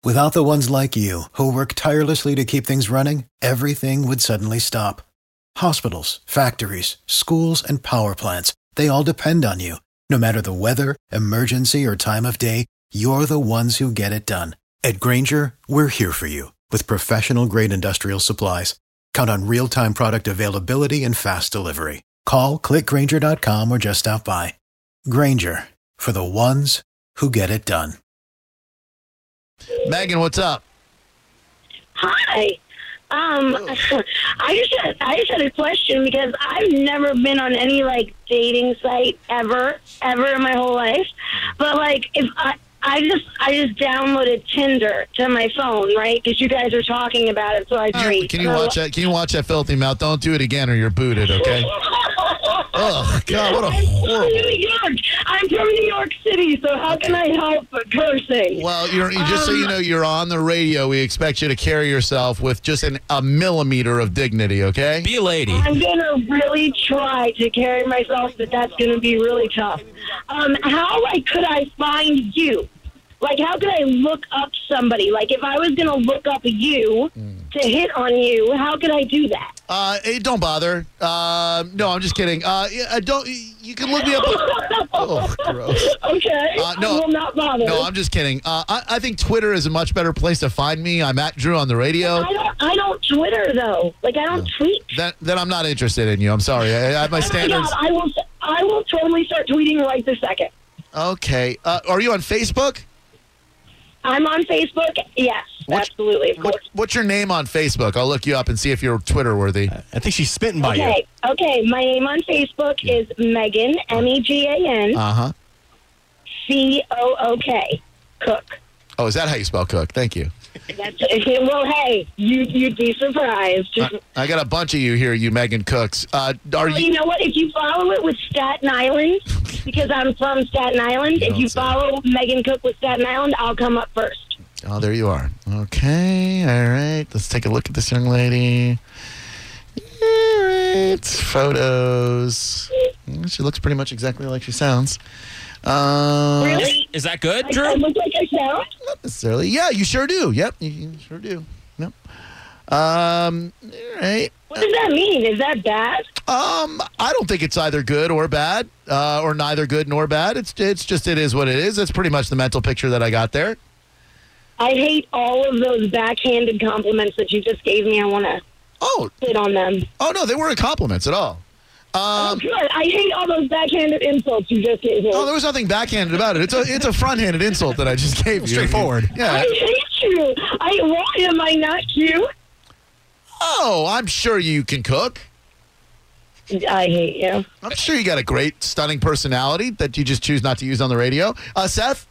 Without the ones like you, who work tirelessly to keep things running, everything would suddenly stop. Hospitals, factories, schools, and power plants, they all depend on you. No matter the weather, emergency, or time of day, you're the ones who get it done. At Grainger, we're here for you with professional-grade industrial supplies. Count on real-time product availability and fast delivery. Call, clickgrainger.com, or just stop by. Grainger, for the ones who get it done. Megan, what's up? Hi. I just had a question because I've never been on any dating site ever in my whole life. But if I just downloaded Tinder to my phone, right? Because you guys are talking about it, so I agreed. Can you watch that? Can you watch that filthy mouth? Don't do it again, or you're booted. Okay. Oh God, what a horrible! I'm from New York City, so how can I help but cursing? Well, just so you know, you're on the radio. We expect you to carry yourself with just a millimeter of dignity. Okay. Be a lady. I'm gonna really try to carry myself, but that's gonna be really tough. How could I find you? How could I look up somebody? If I was going to look up you to hit on you, how could I do that? Hey, don't bother. No, I'm just kidding. Don't. You can look me up. Oh, gross. Okay. I will not bother. No, I'm just kidding. I think Twitter is a much better place to find me. I'm at Drew on the radio. I don't Twitter, though. I don't tweet. Then I'm not interested in you. I'm sorry. I have my standards. Oh my God, I will totally start tweeting right this second. Okay. Are you on Facebook? I'm on Facebook. Yes, absolutely. Of course. What's your name on Facebook? I'll look you up and see if you're Twitter worthy. I think she's smitten by you. Okay. My name on Facebook is Megan, Megan. Cook. Cook. Oh, is that how you spell Cook? Thank you. Well, hey, you'd be surprised. I got a bunch of you here, you Megan Cooks. You know what? If you follow it with Staten Island, because I'm from Staten Island, if you follow Megan Cook with Staten Island, I'll come up first. Oh, there you are. Okay, all right. Let's take a look at this young lady. All right, photos. She looks pretty much exactly like she sounds. Really? Is that good, Drew? I look like I sound? Not necessarily. Yeah, you sure do. Yep, you sure do. Yep. All right. What does that mean? Is that bad? I don't think it's either good or bad, or neither good nor bad. It's just it is what it is. That's pretty much the mental picture that I got there. I hate all of those backhanded compliments that you just gave me. I want to sit on them. Oh, no, they weren't compliments at all. Good. I hate all those backhanded insults you just gave me. Oh, there was nothing backhanded about it. It's a front-handed insult that I just gave you. Straightforward. Yeah. I hate you. Why am I not cute? Oh, I'm sure you can cook. I hate you. I'm sure you got a great, stunning personality that you just choose not to use on the radio. Seth?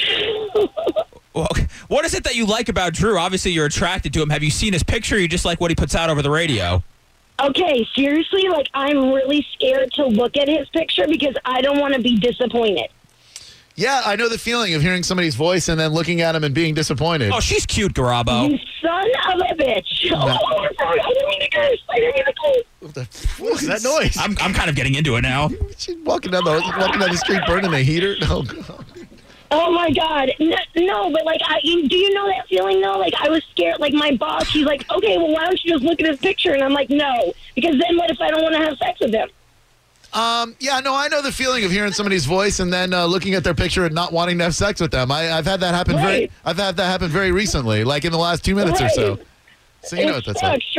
Well, what is it that you like about Drew? Obviously, you're attracted to him. Have you seen his picture, or you just like what he puts out over the radio? Okay, seriously, I'm really scared to look at his picture because I don't want to be disappointed. Yeah, I know the feeling of hearing somebody's voice and then looking at him and being disappointed. Oh, she's cute, Garabo. You son of a bitch. No. Oh, I'm sorry. I didn't mean to curse. What the fuck is that noise? I'm kind of getting into it now. She's walking down the street burning a heater. Oh, God. Oh, my God. No, but, do you know that feeling, though? I was scared. My boss, he's like, okay, well, why don't you just look at his picture? And I'm like, no. Because then what if I don't want to have sex with him? Yeah, no, I know the feeling of hearing somebody's voice and then looking at their picture and not wanting to have sex with them. I've had that happen I've had that happen very recently, in the last 2 minutes or so. So you know what that's like.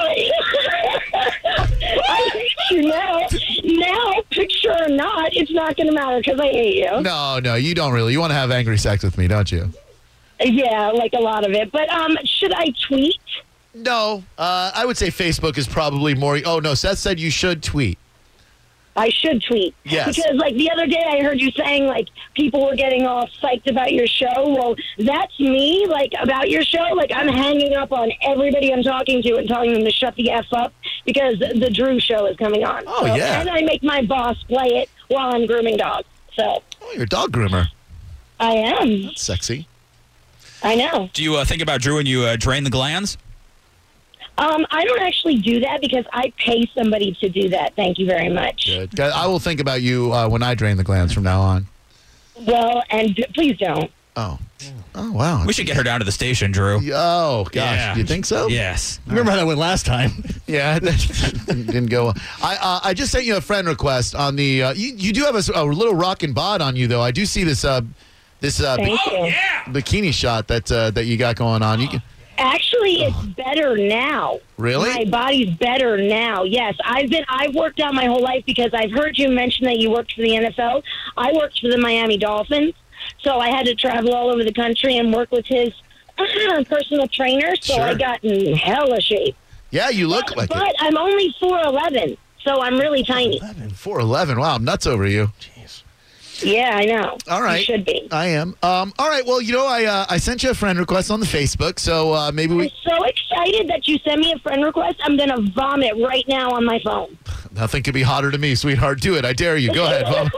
I hate you now. Now, picture or not, it's not going to matter because I hate you. No, you don't really. You want to have angry sex with me, don't you? Yeah, a lot of it. But should I tweet? No, I would say Facebook is probably more. Oh, no, Seth said you should tweet. I should tweet. Yes. Because, the other day I heard you saying, people were getting all psyched about your show. Well, that's me, about your show. I'm hanging up on everybody I'm talking to and telling them to shut the F up because the Drew show is coming on. Oh, yeah. And I make my boss play it while I'm grooming dogs. So. Oh, you're a dog groomer. I am. That's sexy. I know. Do you think about Drew when you drain the glands? I don't actually do that because I pay somebody to do that. Thank you very much. Good. I will think about you when I drain the glands from now on. Well, and please don't. Oh, Oh, wow. We should get her down to the station, Drew. Oh, gosh. Yeah. You think so? Yes. Remember how that went last time? Yeah, that didn't go well. I just sent you a friend request on the. You do have a little rockin' bod on you, though. I do see this Thank you. bikini shot that you got going on. Actually, it's better now. Really? My body's better now. Yes, I've worked out my whole life because I've heard you mention that you worked for the NFL. I worked for the Miami Dolphins, so I had to travel all over the country and work with his personal trainer. So Sure. I got in hella shape. Yeah, you look like But I'm only 4'11", so I'm really tiny. 4'11". Wow, I'm nuts over you. Jeez. Yeah, I know. All right. You should be. I am. All right. Well, I sent you a friend request on the Facebook, so maybe I'm we. so excited that you sent me a friend request. I'm going to vomit right now on my phone. Nothing could be hotter to me, sweetheart. Do it. I dare you. Go ahead. Mom.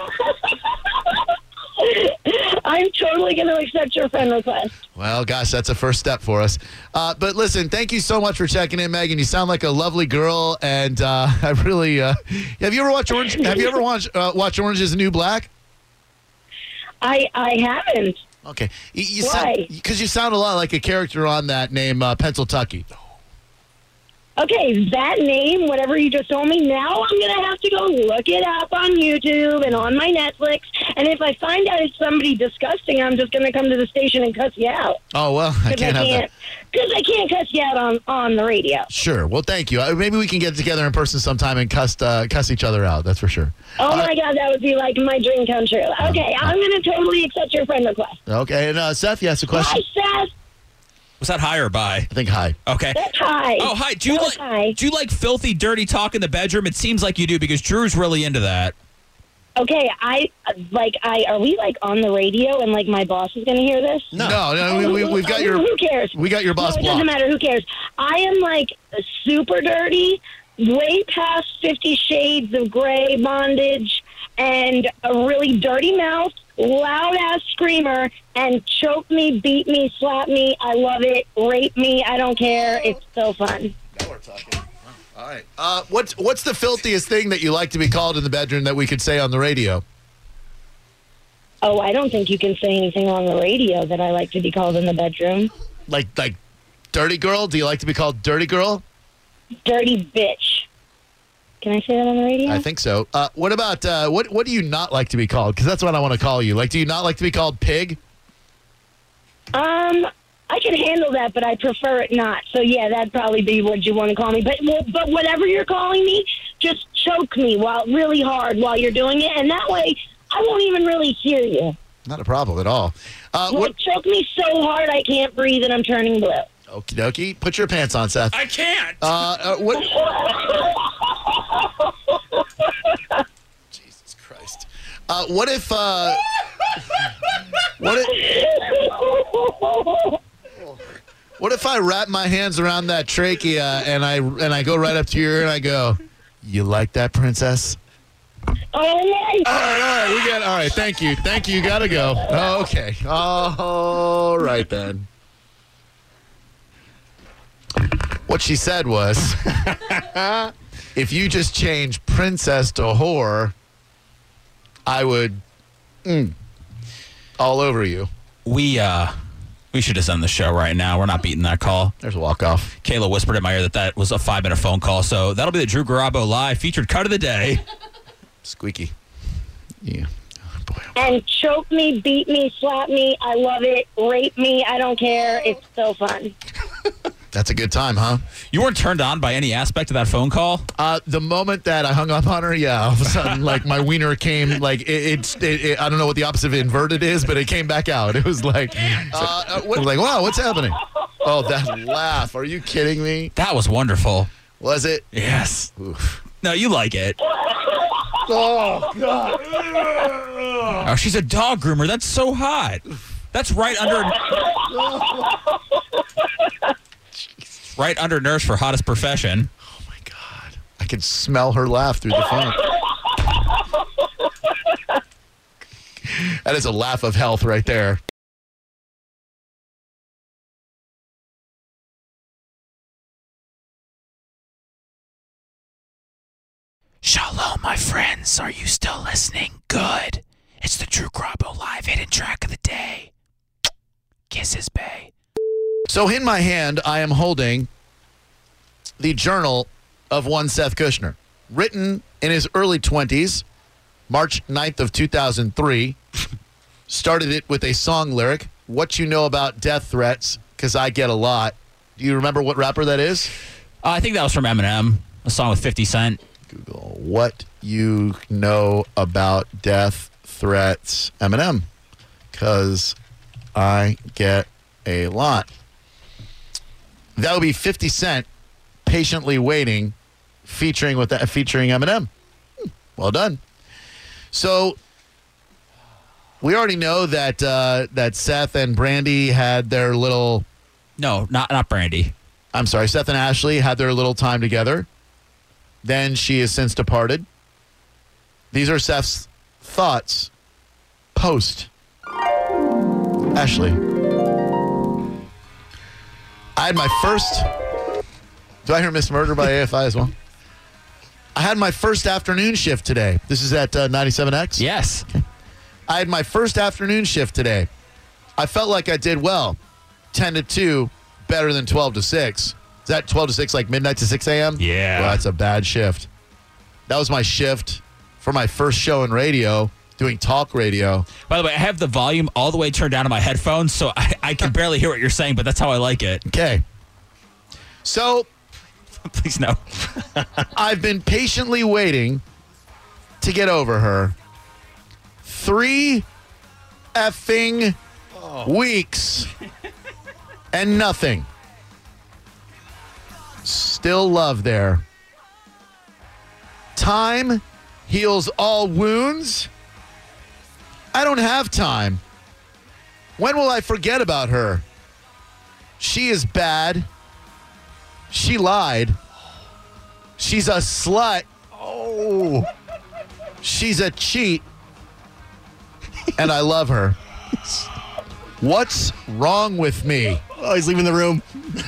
I'm totally going to accept your friend request. Well, gosh, that's a first step for us. But listen, thank you so much for checking in, Megan. You sound like a lovely girl, and I really. Have you ever watched Orange? Have you ever watched Orange Is the New Black? I haven't. Okay. Why? Because you sound a lot like a character on that named Pennsyltucky. Okay, that name, whatever you just told me, now I'm going to have to go look it up on YouTube and on my Netflix. And if I find out it's somebody disgusting, I'm just going to come to the station and cuss you out. Oh, well, I can't have that. Because I can't cuss you out on the radio. Sure. Well, thank you. Maybe we can get together in person sometime and cuss each other out. That's for sure. Oh, my God, that would be like my dream come true. Okay, I'm going to totally accept your friend request. Okay. And Seth, you asked a question? Hi, Seth. Was that high or by? I think hi. Okay. That's hi. Oh, hi. Do That's hi. you like filthy, dirty talk in the bedroom? It seems like you do because Drew's really into that. Okay, are we like on the radio and like my boss is going to hear this? No, we've got your. Who cares? We got your boss No, it blocked. doesn't matter. Who cares? I am like super dirty, way past 50 Shades of Grey bondage, and a really dirty mouth, loud ass screamer, and choke me, beat me, slap me. I love it. Rape me. I don't care. It's so fun. Now we're talking. All right. What's the filthiest thing that you like to be called in the bedroom that we could say on the radio? Oh, I don't think you can say anything on the radio that I like to be called in the bedroom. Like dirty girl? Do you like to be called dirty girl? Dirty bitch. Can I say that on the radio? I think so. What about what do you not like to be called? Because that's what I want to call you. Like, do you not like to be called pig? I can handle that, but I prefer it not. So yeah, that'd probably be what you want to call me. But whatever you're calling me, just choke me really hard while you're doing it, and that way I won't even really hear you. Not a problem at all. Choke me so hard I can't breathe and I'm turning blue. Okie dokie. Put your pants on, Seth. I can't. What? Jesus Christ. What if? What if I wrap my hands around that trachea and I go right up to your ear and I go, "You like that, princess?" Oh my! All right. Thank you. You gotta go. Oh, okay. All right then. What she said was, if you just change princess to whore, I would all over you. We should just end the show right now. We're not beating that call. There's a walk-off. Kayla whispered in my ear that was a 5-minute phone call. So that'll be the Drew Garabo Live featured cut of the day. Squeaky. Yeah. Oh, boy. And choke me, beat me, slap me. I love it. Rape me. I don't care. It's so fun. That's a good time, huh? You weren't turned on by any aspect of that phone call? The moment that I hung up on her, yeah, all of a sudden, like, my wiener came, like, I don't know what the opposite of inverted is, but it came back out. It was like, wow, what's happening? Oh, that laugh. Are you kidding me? That was wonderful. Was it? Yes. Oof. No, you like it. Oh, God. Oh, she's a dog groomer. That's so hot. That's right under... right under nurse for hottest profession. Oh, my God. I can smell her laugh through the phone. That is a laugh of health right there. Shalom, my friends. Are you still listening? Good. It's the Drew Garabo Live hidden track of the day. Kisses Bay. So in my hand, I am holding the journal of one Seth Kushner, written in his early 20s, March 9th of 2003. Started it with a song lyric, "What You Know About Death Threats, 'Cause I Get a Lot." Do you remember what rapper that is? I think that was from Eminem, a song with 50 Cent. Google, "What You Know About Death Threats, Eminem, 'Cause I Get a Lot." That would be 50 Cent, "Patiently Waiting," featuring Eminem. Well done. So we already know that that Seth and Brandy had their little. No, not Brandy. I'm sorry, Seth and Ashley had their little time together. Then she has since departed. These are Seth's thoughts post Ashley. I had my first. Do I hear Miss Murder by AFI as well? I had my first afternoon shift today. This is at 97X? Yes. Okay. I had my first afternoon shift today. I felt like I did well. 10 to 2, better than 12 to 6. Is that 12 to 6 like midnight to 6 a.m.? Yeah. Well, that's a bad shift. That was my shift for my first show in radio, doing talk radio. By the way, I have the volume all the way turned down on my headphones, so I can barely hear what you're saying, but that's how I like it. Okay. So Please no. I've been patiently waiting to get over her. 3 effing weeks and nothing. Still love there. Time heals all wounds. I don't have time. When will I forget about her? She is bad. She lied. She's a slut. Oh. She's a cheat. And I love her. What's wrong with me? Oh, he's leaving the room.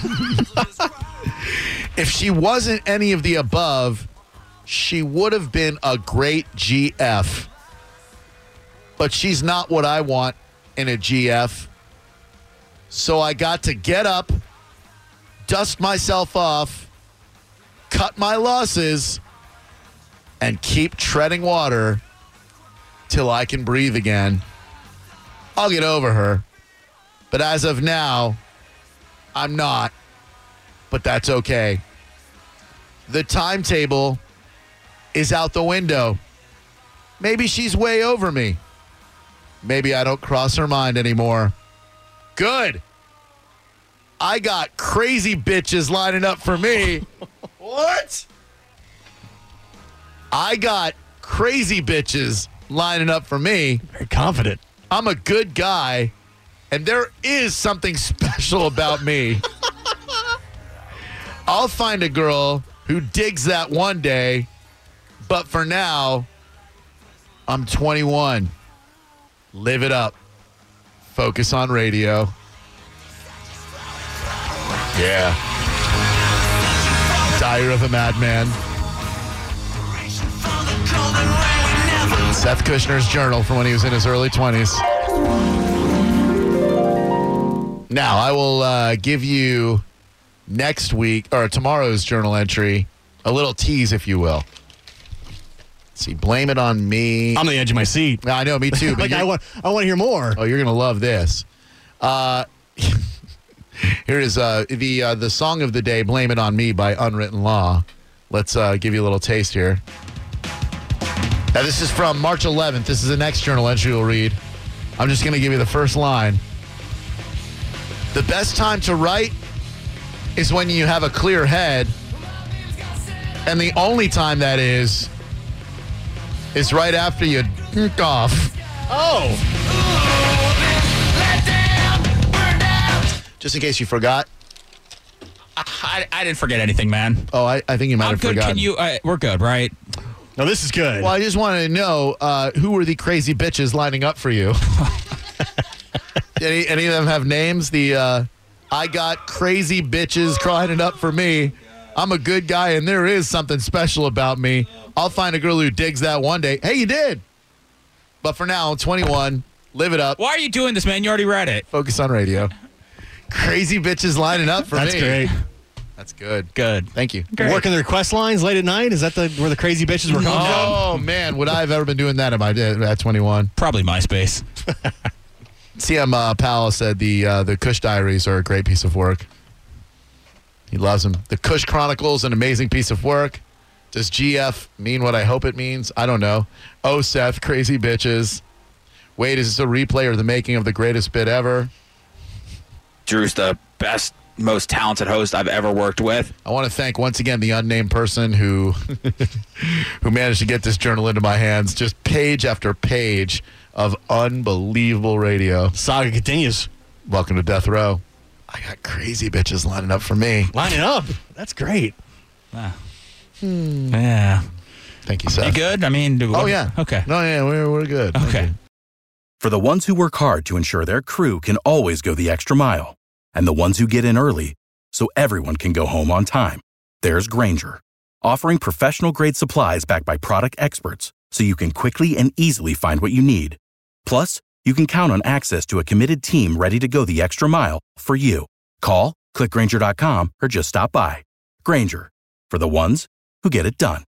If she wasn't any of the above, she would have been a great GF. But she's not what I want in a GF. So I got to get up, dust myself off, cut my losses, and keep treading water till I can breathe again. I'll get over her. But as of now, I'm not. But that's okay. The timetable is out the window. Maybe she's way over me. Maybe I don't cross her mind anymore. Good. I got crazy bitches lining up for me. What? I got crazy bitches lining up for me. Very confident. I'm a good guy, and there is something special about me. I'll find a girl who digs that one day, but for now, I'm 21. Live it up. Focus on radio. Yeah. Diary of a Madman. Seth Kushner's journal from when he was in his early 20s. Now, I will give you next week, or tomorrow's journal entry, a little tease, if you will. Let's see, blame it on me. I'm on the edge of my seat. I know, me too. But Like I want to hear more. Oh, you're gonna love this. Here is the song of the day, "Blame It on Me" by Unwritten Law. Let's give you a little taste here. Now, this is from March 11th. This is the next journal entry we'll read. I'm just going to give you the first line. The best time to write is when you have a clear head. And the only time that is right after you off. Oh. Just in case you forgot. I didn't forget anything, man. Oh, I think you might I'm have good. forgotten. Can you? We're good, right? No, this is good. Well, I just wanted to know who were the crazy bitches lining up for you? any of them have names? I got crazy bitches lining up for me. I'm a good guy, and there is something special about me. I'll find a girl who digs that one day. Hey, you did. But for now, I'm 21. Live it up. Why are you doing this, man? You already read it. Focus on radio. Crazy bitches lining up for That's me. great. That's good. Good. Thank you. Great. Working the request lines late at night? Is that where the crazy bitches were coming from? Oh, man. Would I have ever been doing that at 21? Probably MySpace. CM Powell said the Kush Diaries are a great piece of work. He loves them. The Kush Chronicles, an amazing piece of work. Does GF mean what I hope it means? I don't know. Oh, Seth, crazy bitches. Wait, is this a replay or the making of the greatest bit ever? Drew's the best, most talented host I've ever worked with. I want to thank once again the unnamed person who who managed to get this journal into my hands. Just page after page of unbelievable radio. Saga continues. Welcome to Death Row. I got crazy bitches lining up for me. Lining up. That's great. Wow. Yeah. Thank you, Seth. You good? I mean, Oh, yeah. Okay. No, yeah, we're good. Okay. For the ones who work hard to ensure their crew can always go the extra mile, and the ones who get in early so everyone can go home on time, there's Grainger, offering professional-grade supplies backed by product experts so you can quickly and easily find what you need. Plus, you can count on access to a committed team ready to go the extra mile for you. Call, click Grainger.com, or just stop by. Grainger, for the ones who get it done.